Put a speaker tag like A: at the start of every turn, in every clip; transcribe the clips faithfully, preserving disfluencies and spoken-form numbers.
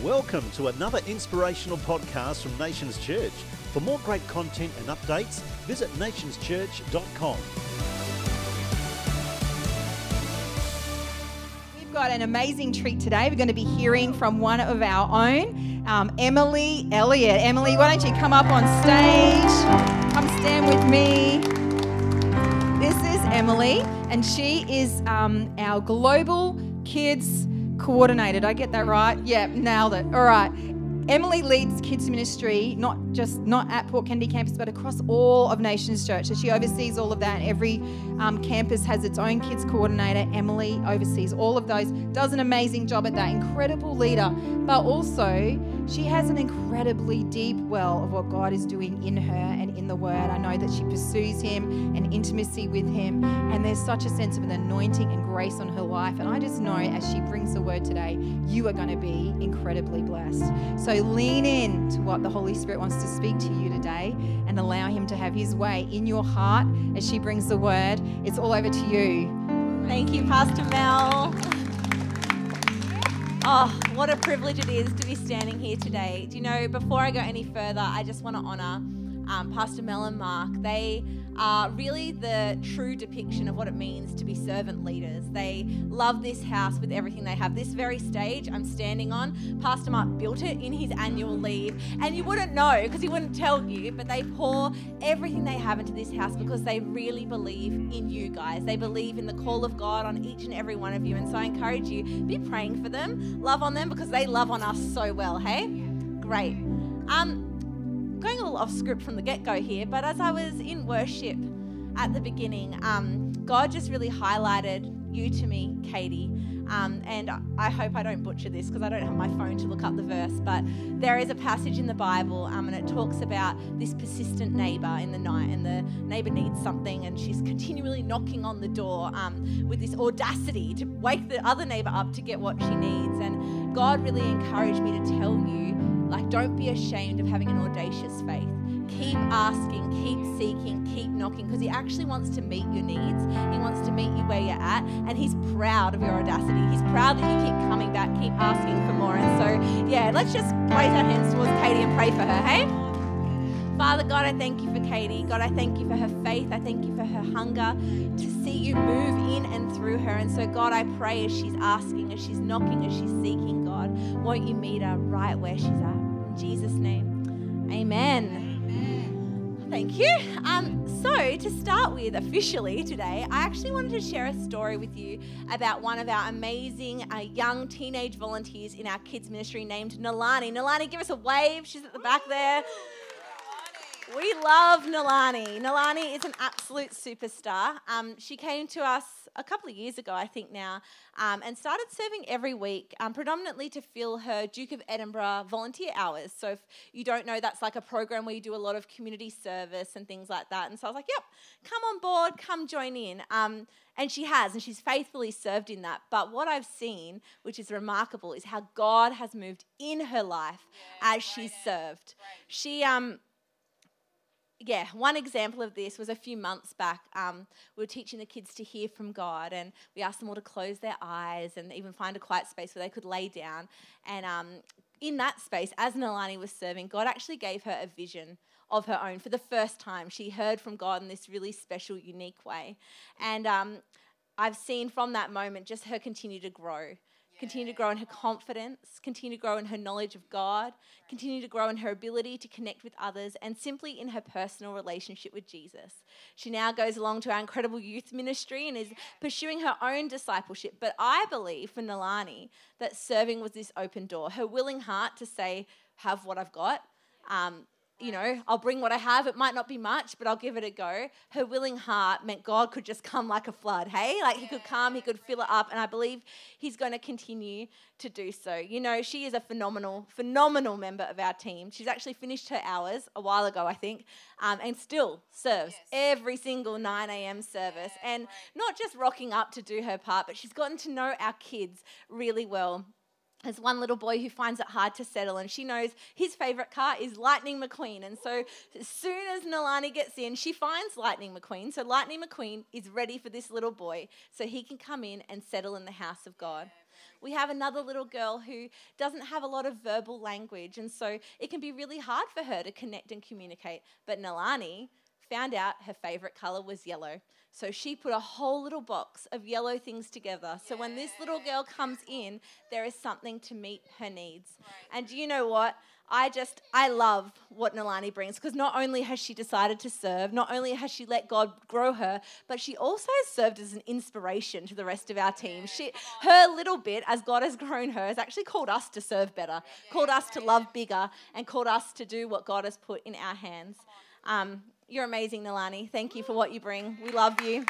A: Welcome to another inspirational podcast from Nations Church. For more great content and updates, visit nations church dot com.
B: We've got an amazing treat today. We're going to be hearing from one of our own, um, Emily Elliott. Emily, why don't you come up on stage? Come stand with me. This is Emily, and she is um, our Global Kids Coordinator. Did I get that right? Yeah, nailed it. All right. Emily leads kids ministry, not just not at Port Kennedy campus, but across all of Nations Church. So she oversees all of that. Every um, campus has its own kids coordinator. Emily oversees all of those, does an amazing job at that. Incredible leader. But also, she has an incredibly deep well of what God is doing in her and in the Word. I know that she pursues Him and intimacy with Him, and there's such a sense of an anointing and grace on her life. And I just know as she brings the Word today, you are going to be incredibly blessed. So lean in to what the Holy Spirit wants to speak to you today and allow Him to have His way in your heart as she brings the Word. It's all over to you.
C: Thank you, Pastor Mel. Oh, what a privilege it is to be standing here today. Do you know, before I go any further, I just want to honour um, Pastor Mel and Mark. They are really the true depiction of what it means to be servant leaders. They love this house with everything they have. This very stage I'm standing on, Pastor Mark built it in his annual leave. And you wouldn't know because he wouldn't tell you, but they pour everything they have into this house because they really believe in you guys. They believe in the call of God on each and every one of you. And so I encourage you, be praying for them, love on them because they love on us so well, hey? Great. Um, going a little off script from the get-go here, but as I was in worship at the beginning, um, God just really highlighted you to me, Katie. Um, and I hope I don't butcher this because I don't have my phone to look up the verse, but there is a passage in the Bible um, and it talks about this persistent neighbour in the night, and the neighbour needs something and she's continually knocking on the door um, with this audacity to wake the other neighbour up to get what she needs. And God really encouraged me to tell you, like, don't be ashamed of having an audacious faith. Keep asking, keep seeking, keep knocking, because He actually wants to meet your needs. He wants to meet you where you're at, and He's proud of your audacity. He's proud that you keep coming back, keep asking for more. And so, yeah, let's just raise our hands towards Katie and pray for her, hey? Father God, I thank you for Katie. God, I thank you for her faith. I thank you for her hunger to see you move in and through her. And so, God, I pray as she's asking, as she's knocking, as she's seeking, God, won't you meet her right where she's at? In Jesus' name, amen. Thank you. Um, so to start with officially today, I actually wanted to share a story with you about one of our amazing uh, young teenage volunteers in our kids ministry named Nalani. Nalani, give us a wave. She's at the back there. We love Nalani. Nalani is an absolute superstar. Um, she came to us a couple of years ago, I think now, um, and started serving every week, um, predominantly to fill her Duke of Edinburgh volunteer hours. So if you don't know, that's like a program where you do a lot of community service and things like that. And so I was like, yep, come on board, come join in. Um, and she has, and she's faithfully served in that. But what I've seen, which is remarkable, is how God has moved in her life yeah, as she's right served. Right. She... um. Yeah, one example of this was a few months back. Um, we were teaching the kids to hear from God, and we asked them all to close their eyes and even find a quiet space where they could lay down. And um, in that space, as Nalani was serving, God actually gave her a vision of her own for the first time. She heard from God in this really special, unique way. And um, I've seen from that moment just her continue to grow. Continue to grow in her confidence, continue to grow in her knowledge of God, continue to grow in her ability to connect with others, and simply in her personal relationship with Jesus. She now goes along to our incredible youth ministry and is pursuing her own discipleship. But I believe for Nalani that serving was this open door, her willing heart to say, have what I've got. Um, You know, I'll bring what I have. It might not be much, but I'll give it a go. Her willing heart meant God could just come like a flood, hey? Like He could come, He could fill it up, and I believe He's going to continue to do so. You know, she is a phenomenal, phenomenal member of our team. She's actually finished her hours a while ago, I think, um, and still serves yes. every single nine a.m. service. Yeah, and right. not just rocking up to do her part, but she's gotten to know our kids really well. There's one little boy who finds it hard to settle, and she knows his favourite car is Lightning McQueen. And so as soon as Nalani gets in, she finds Lightning McQueen. So Lightning McQueen is ready for this little boy so he can come in and settle in the house of God. We have another little girl who doesn't have a lot of verbal language, and so it can be really hard for her to connect and communicate. But Nalani found out her favourite colour was yellow. So she put a whole little box of yellow things together. So when this little girl comes in, there is something to meet her needs. And do you know what? I just, I love what Nalani brings, because not only has she decided to serve, not only has she let God grow her, but she also has served as an inspiration to the rest of our team. She, her little bit, as God has grown her, has actually called us to serve better, called us to love bigger, and called us to do what God has put in our hands. Um, you're amazing, Nalani. Thank you for what you bring. We love you.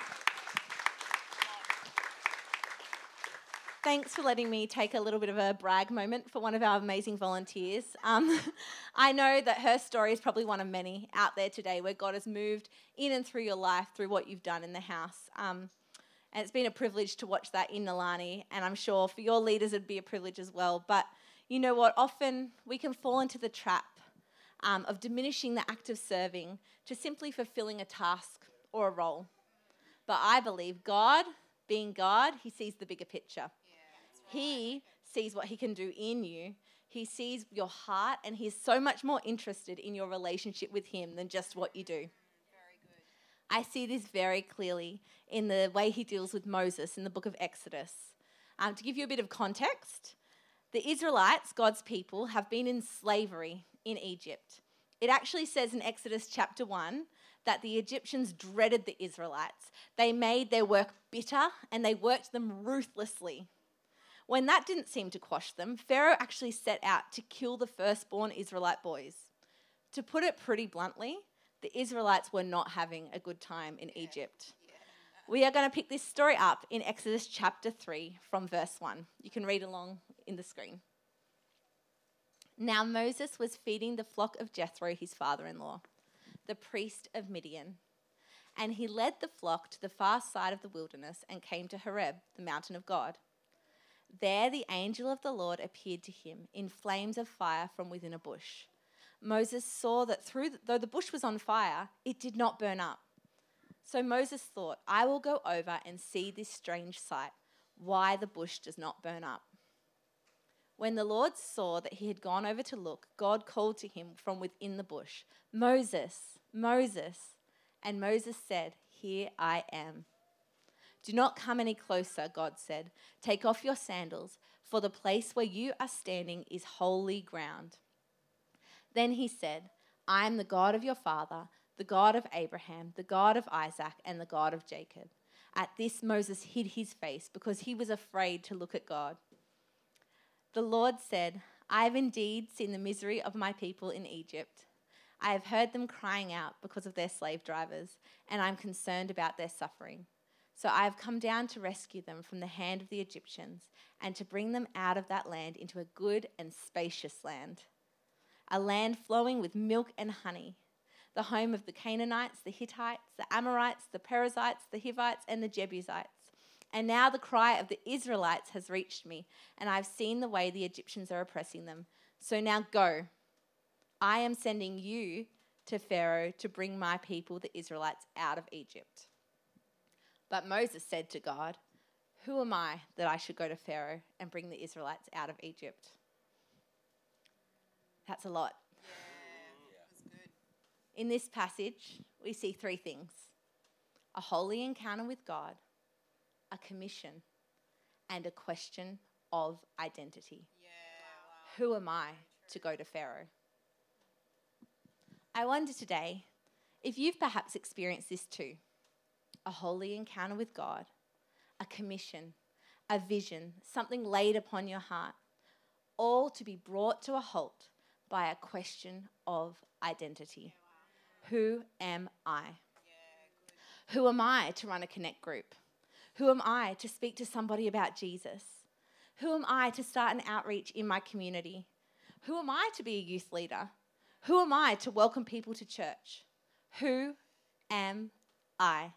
C: Thanks for letting me take a little bit of a brag moment for one of our amazing volunteers. Um, I know that her story is probably one of many out there today where God has moved in and through your life through what you've done in the house. Um, and it's been a privilege to watch that in Nalani, and I'm sure for your leaders it'd be a privilege as well. But you know what? Often we can fall into the trap um, of diminishing the act of serving to simply fulfilling a task or a role. But I believe God, being God, he sees the bigger picture. He sees what he can do in you. He sees your heart, and he's so much more interested in your relationship with him than just what you do.
D: Very good.
C: I see this very clearly in the way he deals with Moses in the book of Exodus. Um, to give you a bit of context, the Israelites, God's people, have been in slavery in Egypt. It actually says in Exodus chapter one that the Egyptians dreaded the Israelites. They made their work bitter, and they worked them ruthlessly. When that didn't seem to quash them, Pharaoh actually set out to kill the firstborn Israelite boys. To put it pretty bluntly, the Israelites were not having a good time in yeah. Egypt. Yeah. We are going to pick this story up in Exodus chapter three from verse one. You can read along in the screen. Now Moses was feeding the flock of Jethro, his father-in-law, the priest of Midian. And he led the flock to the far side of the wilderness and came to Horeb, the mountain of God. There the angel of the Lord appeared to him in flames of fire from within a bush. Moses saw that through the, though the bush was on fire, it did not burn up. So Moses thought, I will go over and see this strange sight, why the bush does not burn up. When the Lord saw that he had gone over to look, God called to him from within the bush, Moses, Moses. And Moses said, Here I am. Do not come any closer, God said. Take off your sandals, for the place where you are standing is holy ground. Then he said, I am the God of your father, the God of Abraham, the God of Isaac, and the God of Jacob. At this, Moses hid his face because he was afraid to look at God. The Lord said, I have indeed seen the misery of my people in Egypt. I have heard them crying out because of their slave drivers, and I am concerned about their suffering. So I have come down to rescue them from the hand of the Egyptians and to bring them out of that land into a good and spacious land, a land flowing with milk and honey, the home of the Canaanites, the Hittites, the Amorites, the Perizzites, the Hivites, and the Jebusites. And now the cry of the Israelites has reached me, and I have seen the way the Egyptians are oppressing them. So now go. I am sending you to Pharaoh to bring my people, the Israelites, out of Egypt. But Moses said to God, Who am I that I should go to Pharaoh and bring the Israelites out of Egypt? That's a lot.
D: Yeah, that was good.
C: In this passage, we see three things: a holy encounter with God, a commission, and a question of identity.
D: Yeah, wow.
C: Who am I to go to Pharaoh? I wonder today if you've perhaps experienced this too. A holy encounter with God, a commission, a vision, something laid upon your heart, all to be brought to a halt by a question of identity. Who am I? Who am I to run a connect group? Who am I to speak to somebody about Jesus? Who am I to start an outreach in my community? Who am I to be a youth leader? Who am I to welcome people to church? Who am I?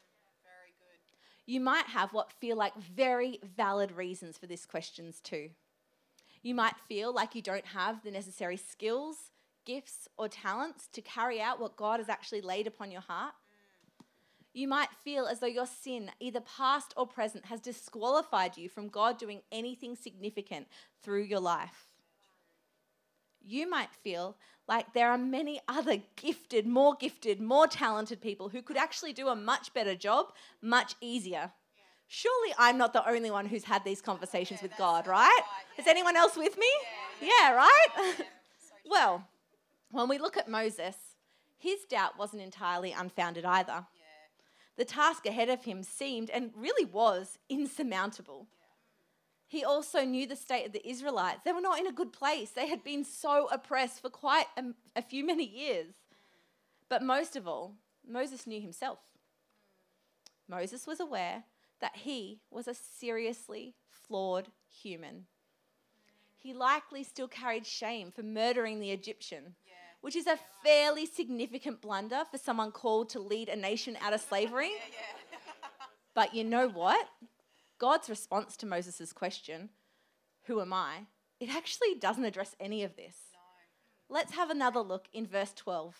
C: You might have what feel like very valid reasons for these questions too. You might feel like you don't have the necessary skills, gifts, or talents to carry out what God has actually laid upon your heart. You might feel as though your sin, either past or present, has disqualified you from God doing anything significant through your life. You might feel like there are many other gifted, more gifted, more talented people who could actually do a much better job, much easier. Surely I'm not the only one who's had these conversations with God, right? Is anyone else with me? Yeah, right? Well, when we look at Moses, his doubt wasn't entirely unfounded either. The task ahead of him seemed, and really was, insurmountable. He also knew the state of the Israelites. They were not in a good place. They had been so oppressed for quite a, a few many years. But most of all, Moses knew himself. Moses was aware that he was a seriously flawed human. He likely still carried shame for murdering the Egyptian, which is a fairly significant blunder for someone called to lead a nation out of slavery. But you know what? God's response to Moses' question, who am I? It actually doesn't address any of this. No. Let's have another look in verse twelve.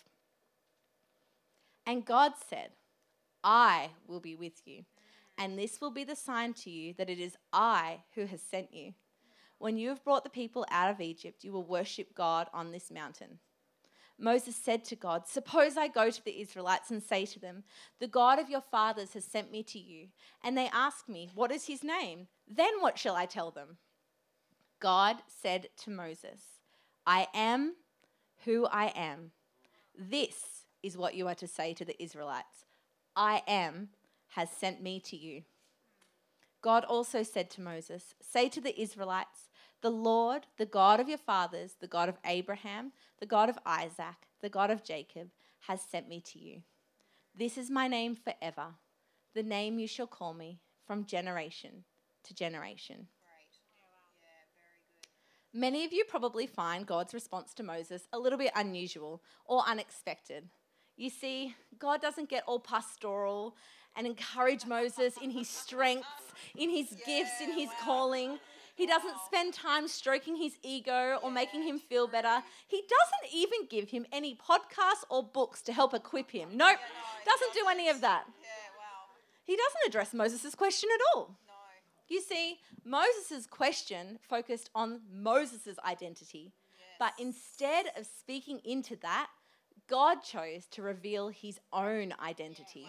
C: And God said, I will be with you, and this will be the sign to you that it is I who has sent you. When you have brought the people out of Egypt, you will worship God on this mountain. Moses said to God, suppose I go to the Israelites and say to them, the God of your fathers has sent me to you, and they ask me, what is his name? Then what shall I tell them? God said to Moses, I am who I am. This is what you are to say to the Israelites. I am has sent me to you. God also said to Moses, say to the Israelites, the Lord, the God of your fathers, the God of Abraham, the God of Isaac, the God of Jacob, has sent me to you. This is my name forever, the name you shall call me from generation to generation.
D: Great. Yeah, very good.
C: Many of you probably find God's response to Moses a little bit unusual or unexpected. You see, God doesn't get all pastoral and encourage Moses in his strengths, in his yeah, gifts, in his wow. calling. He doesn't spend time stroking his ego or making him feel better. He doesn't even give him any podcasts or books to help equip him. Nope, doesn't do any of that. He doesn't address Moses' question at all. You see, Moses' question focused on Moses' identity. But instead of speaking into that, God chose to reveal his own identity.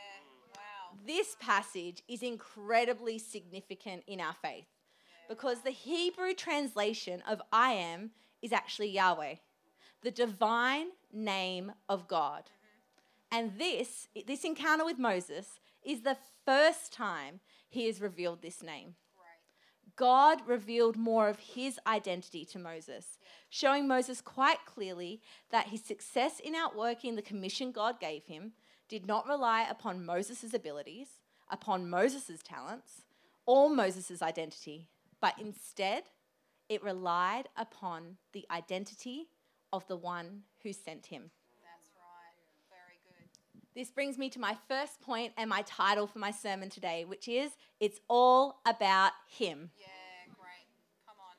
C: This passage is incredibly significant in our faith, because the Hebrew translation of I am is actually Yahweh, the divine name of God. And this, this encounter with Moses is the first time he has revealed this name. God revealed more of his identity to Moses, showing Moses quite clearly that his success in outworking the commission God gave him did not rely upon Moses' abilities, upon Moses' talents, or Moses' identity, but instead, it relied upon the identity of the one who sent him.
D: That's right. Very good.
C: This brings me to my first point and my title for my sermon today, which is, It's All About Him.
D: Yeah, great. Come on.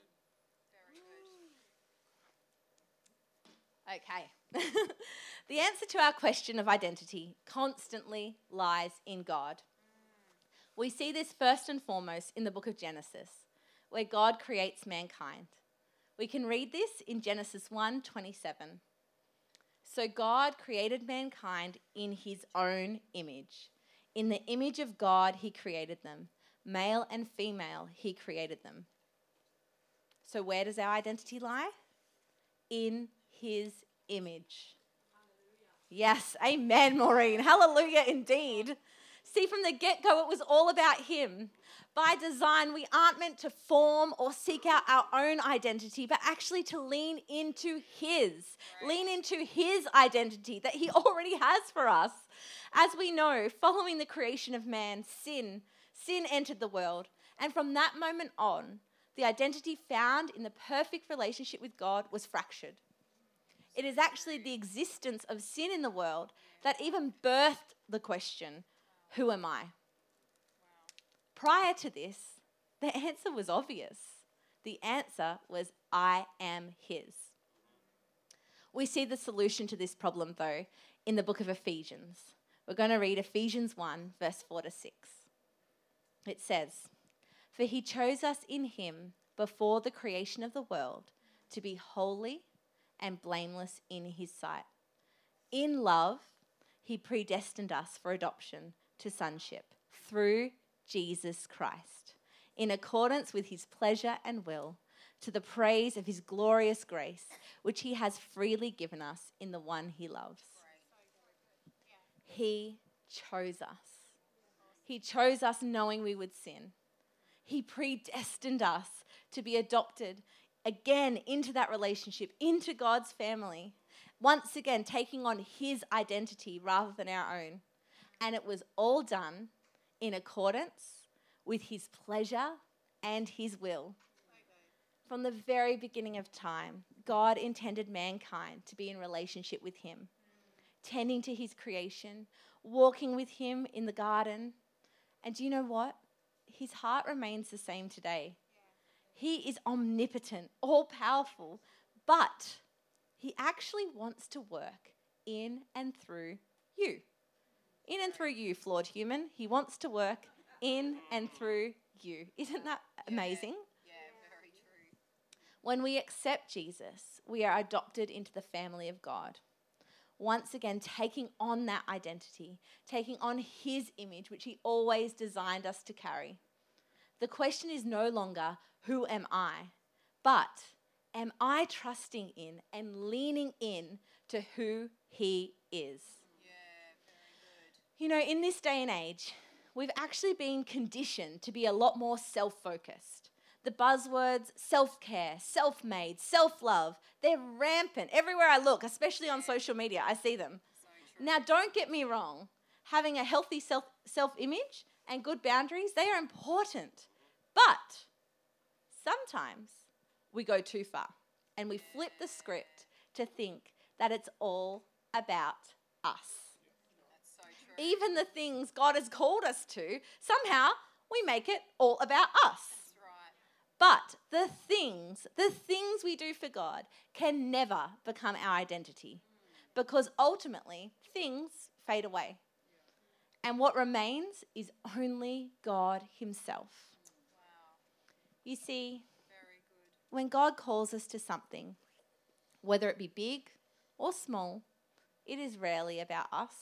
D: Very good.
C: Okay. The answer to our question of identity constantly lies in God. Mm. We see this first and foremost in the book of Genesis, where God creates mankind. We can read this in Genesis one twenty-seven. So God created mankind in his own image. In the image of God, he created them. Male and female, he created them. So where does our identity lie? In his image. Hallelujah. Yes, amen, Maureen. Hallelujah indeed. See, from the get-go, it was all about him. By design, we aren't meant to form or seek out our own identity, but actually to lean into his, right. lean into his identity that he already has for us. As we know, following the creation of man, sin, sin entered the world. And from that moment on, the identity found in the perfect relationship with God was fractured. It is actually the existence of sin in the world that even birthed the question, who am I? Prior to this, the answer was obvious. The answer was, I am his. We see the solution to this problem, though, in the book of Ephesians, We're going to read Ephesians one, verse four to six. It says, "For he chose us in him before the creation of the world to be holy and blameless in his sight. In love, he predestined us for adoption to sonship through Jesus Christ, in accordance with his pleasure and will, to the praise of his glorious grace, which he has freely given us in the one he loves." He chose us. He chose us knowing we would sin. He predestined us to be adopted again into that relationship, into God's family, once again taking on his identity rather than our own. And it was all done in accordance with his pleasure and his will. From the very beginning of time, God intended mankind to be in relationship with him, tending to his creation, walking with him in the garden. And do you know what? His heart remains the same today. He is omnipotent, all-powerful, but he actually wants to work in and through you. In and through you, flawed human. He wants to work in and through you. Isn't that amazing?
D: Yeah, very true.
C: When we accept Jesus, we are adopted into the family of God. Once again, taking on that identity, taking on his image, which he always designed us to carry. The question is no longer, who am I? But am I trusting in and leaning in to who he is?
D: Yeah, very good.
C: You know, in this day and age, we've actually been conditioned to be a lot more self-focused. The buzzwords, self-care, self-made, self-love, they're rampant. Everywhere I look, especially on social media, I see them.
D: So true.
C: Now, don't get me wrong. Having a healthy self, self-image and good boundaries, they are important. But sometimes we go too far and we flip the script to think that it's all about us.
D: That's so true.
C: Even the things God has called us to, somehow we make it all about us.
D: That's right.
C: But the things, the things we do for God can never become our identity, because ultimately things fade away. And what remains is only God himself.
D: Wow.
C: You see,
D: Very good.
C: when God calls us to something, whether it be big or small, it is rarely about us.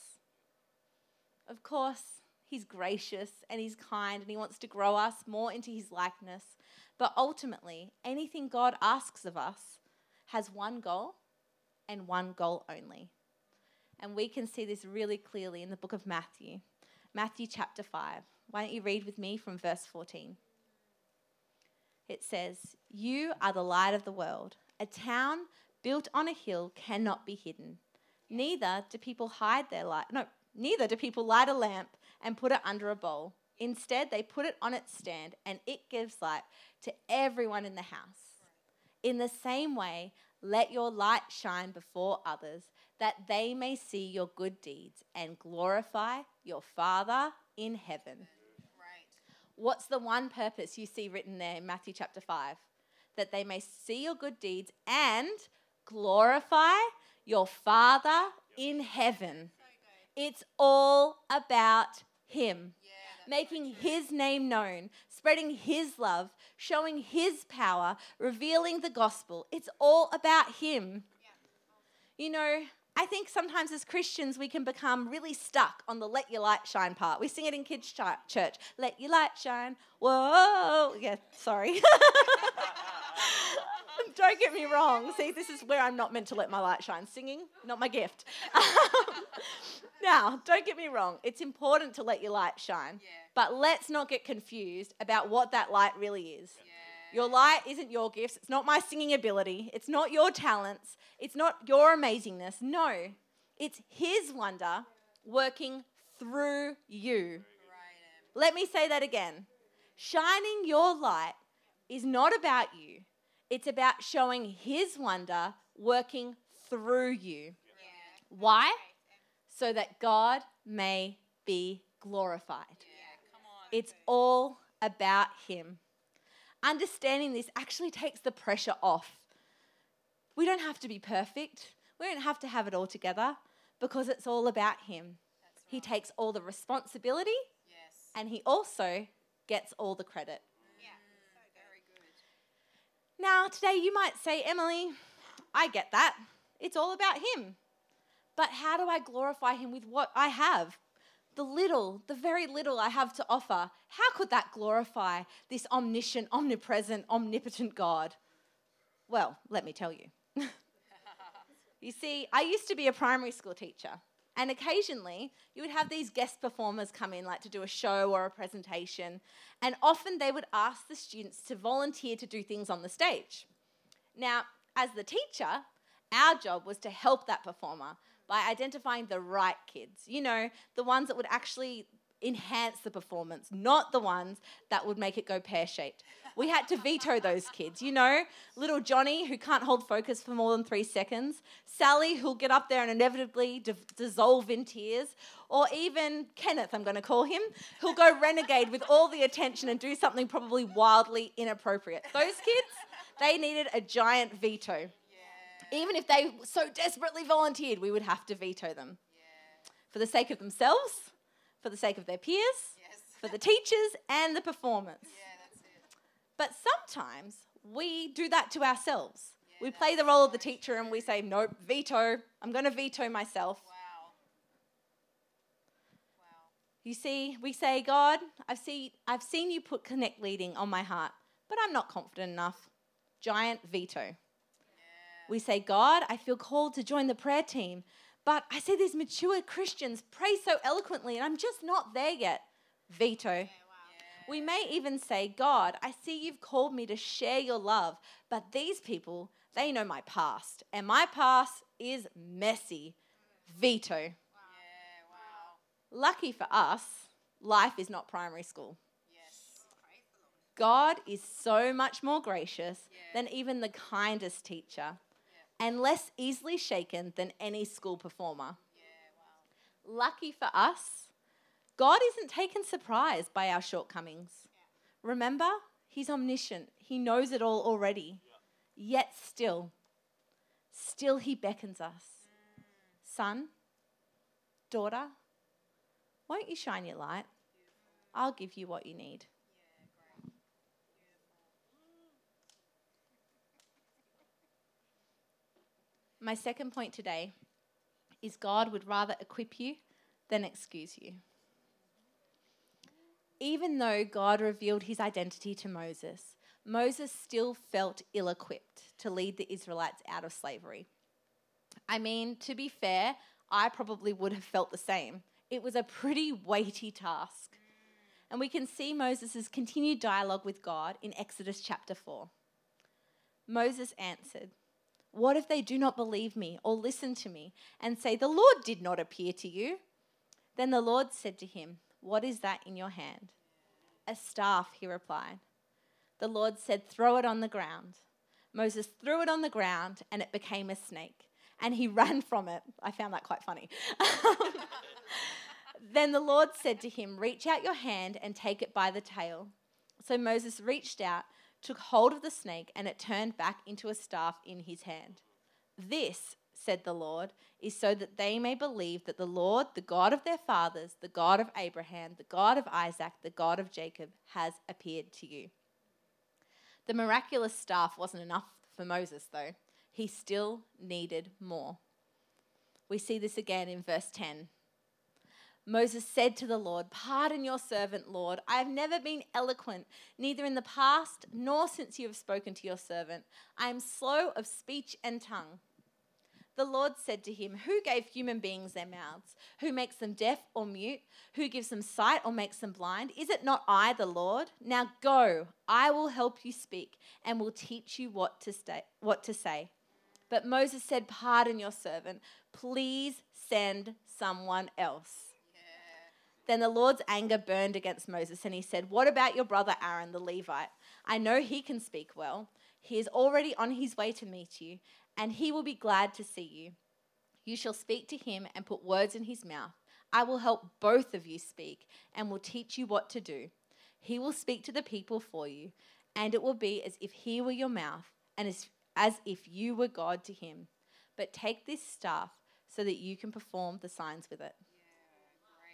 C: Of course, he's gracious and he's kind and he wants to grow us more into his likeness. But ultimately, anything God asks of us has one goal and one goal only. And we can see this really clearly in the book of Matthew. Matthew chapter five. Why don't you read with me from verse fourteen? It says, "You are the light of the world. A town built on a hill cannot be hidden. Neither do people hide their light. No, neither do people light a lamp and put it under a bowl. Instead, they put it on its stand, and it gives light to everyone in the house. In the same way, let your light shine before others, that they may see your good deeds and glorify your Father in heaven."
D: Great.
C: What's the one purpose you see written there in Matthew chapter five? That they may see your good deeds and glorify your Father in heaven. It's all about him.
D: Yeah.
C: Making his name known, spreading his love, showing his power, revealing the gospel. It's all about him. You know, I think sometimes as Christians we can become really stuck on the let your light shine part. We sing it in kids' ch- church. Let your light shine. Whoa. Yeah, sorry. Don't get me wrong. See, this is where I'm not meant to let my light shine. Singing, not my gift. Now, don't get me wrong. It's important to let your light shine.
D: Yeah.
C: But let's not get confused about what that light really is.
D: Yeah.
C: Your light isn't your gifts. It's not my singing ability. It's not your talents. It's not your amazingness. No, it's his wonder working through you.
D: Great.
C: Let me say that again. Shining your light is not about you. It's about showing his wonder working through you.
D: Yeah.
C: Why? So that God may be glorified.
D: Yeah. Come on.
C: It's all about him. Understanding this actually takes the pressure off. We don't have to be perfect. We don't have to have it all together because it's all about him.
D: That's
C: He takes all the responsibility
D: Yes.
C: and he also gets all the credit.
D: Yeah. Very good.
C: Now, today you might say, Emily, I get that. It's all about him. But how do I glorify him with what I have? The little, the very little I have to offer. How could that glorify this omniscient, omnipresent, omnipotent God? Well, let me tell you. You see, I used to be a primary school teacher, and occasionally you would have these guest performers come in, like to do a show or a presentation, and often they would ask the students to volunteer to do things on the stage. Now, as the teacher, our job was to help that performer by identifying the right kids, you know, the ones that would actually enhance the performance, not the ones that would make it go pear-shaped. We had to veto those kids, you know, little Johnny who can't hold focus for more than three seconds, Sally who'll get up there and inevitably d- dissolve in tears, or even Kenneth, I'm going to call him, who'll go renegade with all the attention and do something probably wildly inappropriate. Those kids, they needed a giant veto.
D: Yeah.
C: Even if they so desperately volunteered, we would have to veto them.
D: Yeah.
C: For the sake of themselves, for the sake of their peers,
D: Yes.
C: for the teachers and the performance.
D: Yeah, that's it.
C: But sometimes we do that to ourselves.
D: Yeah,
C: We play the role of the teacher and we say, nope, veto. I'm going to veto myself.
D: Wow. Wow.
C: You see, we say, God, I've, see, I've seen you put Connect leading on my heart, but I'm not confident enough. Giant veto.
D: Yeah.
C: We say, God, I feel called to join the prayer team, but I see these mature Christians pray so eloquently and I'm just not there yet. Veto.
D: Yeah, wow.
C: We may even say, God, I see you've called me to share your love, but these people, they know my past, and my past is messy. Veto.
D: Yeah, wow.
C: Lucky for us, life is not primary school.
D: Yes.
C: God is so much more gracious
D: Yeah.
C: than even the kindest teacher, and less easily shaken than any school performer.
D: Yeah, wow.
C: Lucky for us, God isn't taken surprise by our shortcomings. Remember, he's omniscient. He knows it all already. Yet still, still he beckons us. Son, daughter, won't you shine your light? I'll give you what you need.
D: Yeah, great.
C: My second point today is God would rather equip you than excuse you. Even though God revealed his identity to Moses, Moses still felt ill-equipped to lead the Israelites out of slavery. I mean, to be fair, I probably would have felt the same. It was a pretty weighty task. And we can see Moses' continued dialogue with God in Exodus chapter four. Moses answered, "What if they do not believe me or listen to me and say, 'The Lord did not appear to you'?" Then the Lord said to him, "What is that in your hand?" "A staff," he replied. The Lord said, "Throw it on the ground." Moses threw it on the ground and it became a snake, and he ran from it. I found that quite funny. Then the Lord said to him, "Reach out your hand and take it by the tail." So Moses reached out, took hold of the snake, and it turned back into a staff in his hand. "This," said the Lord, "is so that they may believe that the Lord, the God of their fathers, the God of Abraham, the God of Isaac, the God of Jacob, has appeared to you." The miraculous staff wasn't enough for Moses, though. He still needed more. We see this again in verse ten. Moses said to the Lord, "Pardon your servant, Lord. I have never been eloquent, neither in the past nor since you have spoken to your servant. I am slow of speech and tongue." The Lord said to him, "Who gave human beings their mouths? Who makes them deaf or mute? Who gives them sight or makes them blind? Is it not I, the Lord? Now go, I will help you speak and will teach you what to, stay, what to say." But Moses said, "Pardon your servant. Please send someone else." Then the Lord's anger burned against Moses, and he said, "What about your brother Aaron, the Levite? I know he can speak well. He is already on his way to meet you, and he will be glad to see you. You shall speak to him and put words in his mouth. I will help both of you speak and will teach you what to do. He will speak to the people for you, and it will be as if he were your mouth and as, as if you were God to him. But take this staff so that you can perform the signs with it."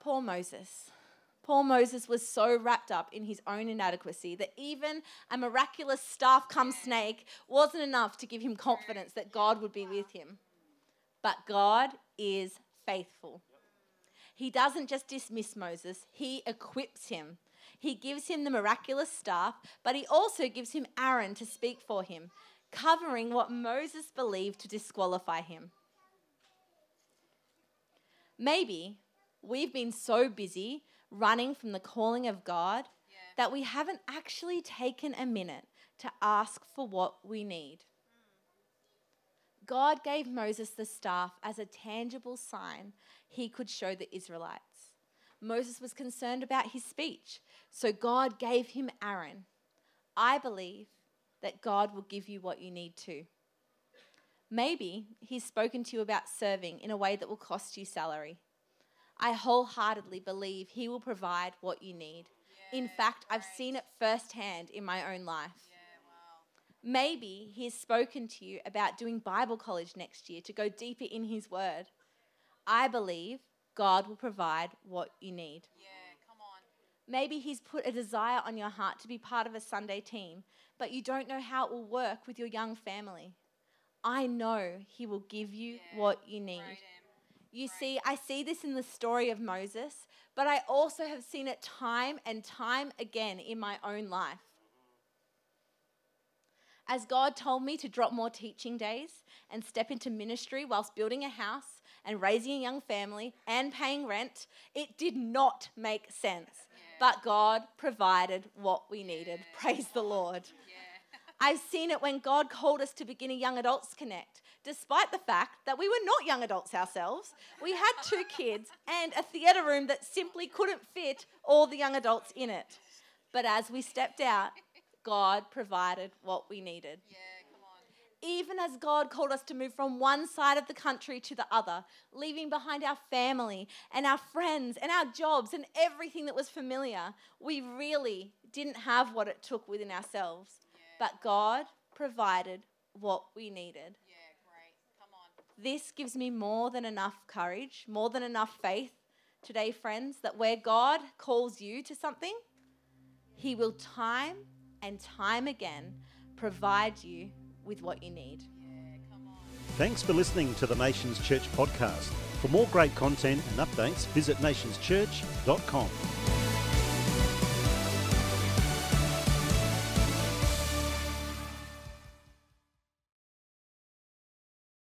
C: Poor Moses. Poor Moses was so wrapped up in his own inadequacy that even a miraculous staff come snake wasn't enough to give him confidence that God would be with him. But God is faithful. He doesn't just dismiss Moses, he equips him. He gives him the miraculous staff, but he also gives him Aaron to speak for him, covering what Moses believed to disqualify him. Maybe we've been so busy running from the calling of God
D: Yeah.
C: that we haven't actually taken a minute to ask for what we need. God gave Moses the staff as a tangible sign he could show the Israelites. Moses was concerned about his speech, so God gave him Aaron. I believe that God will give you what you need too. Maybe he's spoken to you about serving in a way that will cost you salary. I wholeheartedly believe he will provide what you need. In fact, I've seen it firsthand in my own life.
D: Yeah, wow.
C: Maybe he has spoken to you about doing Bible college next year to go deeper in his word. I believe God will provide what you need.
D: Yeah, come on.
C: Maybe he's put a desire on your heart to be part of a Sunday team, but you don't know how it will work with your young family. I know he will give you
D: Yeah.
C: what you need.
D: Great, Em.
C: You see, I see this in the story of Moses, but I also have seen it time and time again in my own life. As God told me to drop more teaching days and step into ministry whilst building a house and raising a young family and paying rent, it did not make sense. But God provided what we needed. Praise the Lord.
D: Yeah.
C: I've seen it when God called us to begin a Young Adults Connect, despite the fact that we were not young adults ourselves. We had two kids and a theatre room that simply couldn't fit all the young adults in it. But as we stepped out, God provided what we needed.
D: Yeah, come on.
C: Even as God called us to move from one side of the country to the other, leaving behind our family and our friends and our jobs and everything that was familiar, we really didn't have what it took within ourselves.
D: Yeah.
C: But God provided what we needed.
D: Yeah, great. Come on.
C: This gives me more than enough courage, more than enough faith today, friends, that where God calls you to something, he will time and time again provide you with what you need.
D: Yeah, come on.
A: Thanks for listening to the Nations Church podcast. For more great content and updates, visit nations church dot com.